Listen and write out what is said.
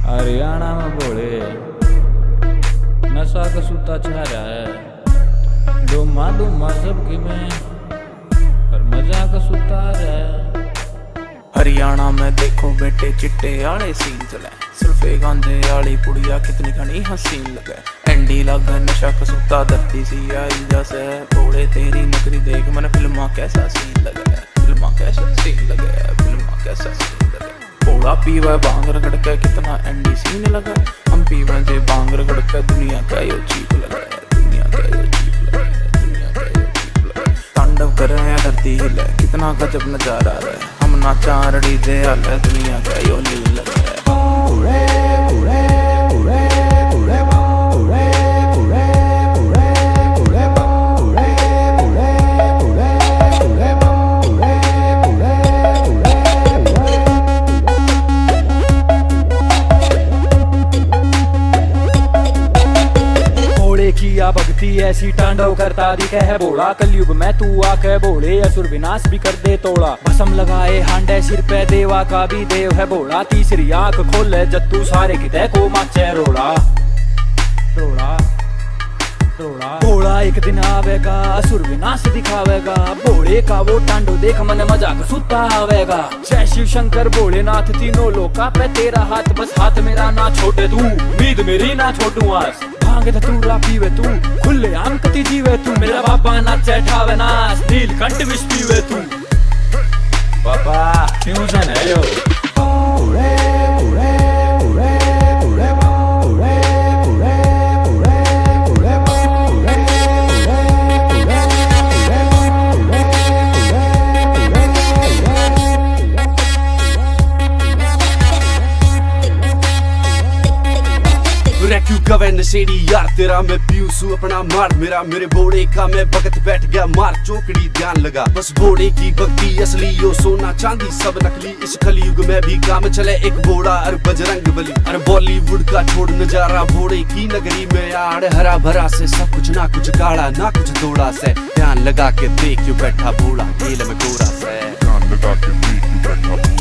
हरियाणा में भोले नशा का सूता छा रहा है। डूमा डूमा सबकी में पर मजा का सूता आ रहा है। हरियाणा में देखो बेटे चिट्टे आले सीन चले, सुल्फे गांजे आली पुड़िया कितनी घनी हसीन लगे। एंडी लगे नशा का सूता धरती सी आई जैसे भोले तेरी नकरी देख मन फिल्मा कैसा सीन लगे, फिल्मा कैसा सीन लगे, फिल्मा कैसा सीन लगे। भोला पीवा भांग रगड़ के कितना एंडी सीन लगा, हम पीवा जे भांग रगड़ के दुनिया का यो चीप लगा, दुनिया का यो चीप लगा, दुनिया का यो चीप लगा। तांडव कर रहे हैं धरती हिले कितना गजब नजारा है, हम नाचा रड़ी जे हाल है दुनिया का यो लील लगा। किया भक्ति ऐसी तांडव करता दिखे है भोला, कलयुग में तू आके भोले असुर विनाश भी कर दे तोड़ा। भसम लगाए हांडे सिर पे देवा का भी देव है भोला, तीसरी आंख खोले जत्तू सारे किते को माचे रोड़ा रोड़ा रोड़ा। भोला एक दिन आवेगा असुर विनाश दिखावेगा, भोले का वो तांडव देख मन मजाक सुता आवेगा। जय शिव शंकर भोलेनाथ तीनों लोका पे तेरा हाथ, बस हाथ मेरा ना छोड़े तू, उम्मीद मेरी ना छोड़ू आज। भांग धतूरा पीवे तू, खुले आम कति जीवे तू, मेरा बाबा नाचे ठावे नाच, नीलकंठ विष पीवे तू। बाबा फ्यूजन है यो। क्यों कवे नशेड़ी यार तेरा, मैं पीयूसू अपना मार मेरा, मेरे भोले का मैं भगत बैठ गया मार चौकड़ी ध्यान लगा। बस भोले की भक्ति असली यो सोना चांदी सब नकली, इस कलयुग में भी काम चले एक भोला और बजरंग बली। अरे बॉलीवुड का छोड़ नजारा भोले की नगरी में यार, हरा भरा से सब कुछ ना कुछ काला ना कुछ थोड़ा से, ध्यान लगा के देख क्यों बैठा भोला तेल में गोरा से, ध्यान लगा के देख क्यों बैठा।